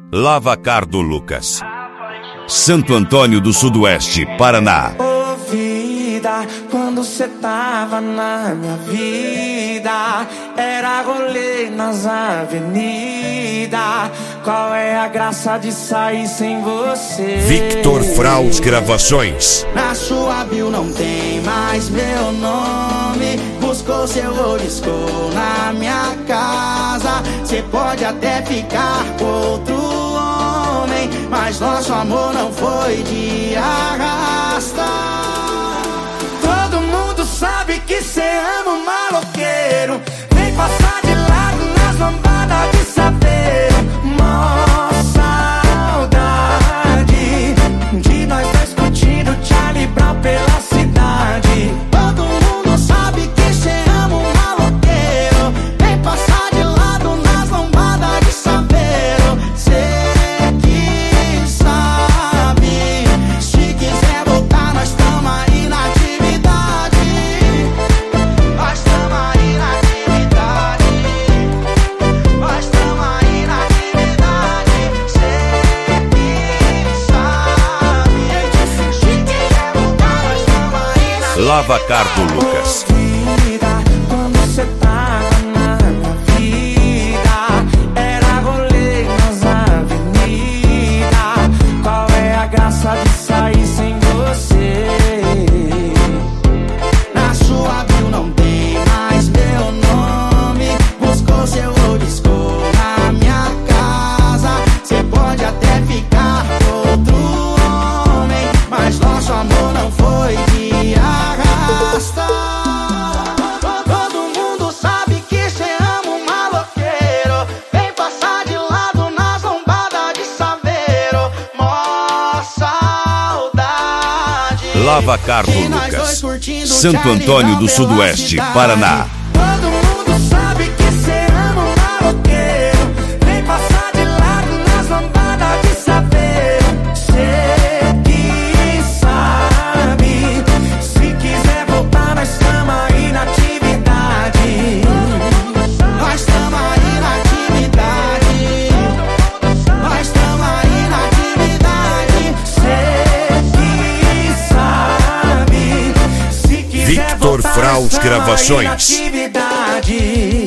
Lavacar do Lucas, Santo Antônio do Sudoeste, Paraná. Ô vida, quando cê tava na minha vida, era rolê nas avenidas. Qual é a graça de sair sem você? Victor Fraus Gravações. Na sua bio não tem mais meu nome. Buscou seu riscou na minha casa. Cê pode até ficar com outro homem, mas nosso amor não foi de arrasta. Todo mundo sabe que cê ama um maloqueiro. Vem passar de lado nas lambadas de saveiro. Mó saudade de nós dois curtindo Charlie Brown pela cidade. Todo mundo sabe que cê ama um maloqueiro. Vem passar de lado nas lambadas de saveiro. Cê que sabe, se quiser voltar nós tamo aí na atividade. Nós tamo aí na atividade. Nós tamo aí na atividade. Cê que sabe, se quiser voltar nós tamo aí na atividade. Lavacar do Lucas. Vida, quando cê tava na minha vida, era rolê nas avenidas. Qual é a graça de sair sem você? Na sua bio não tem mais meu nome. Buscou seu riscou na minha casa. Cê pode até ficar com outro homem, mas nosso amor não foi de arrasta. Todo mundo sabe que cê ama um maloqueiro. Vem passar de lado nas lombadas de saveiro. Mó saudade. Lavacar do E nós dois Lucas, curtindo Santo Charlie Antônio Brown do pela Sudoeste, cidade. Paraná. Todo mundo sabe que cê ama um maloqueiro. Vem passar de lado nas lambadas de saveiro. Cê que sabe, se quiser voltar nós tamo aí na atividade. Nós tamo aí na atividade. Nós tamo aí na atividade. Cê que sabe, se quiser Victor voltar Fraus nós tamo aí na Gravações. atividade.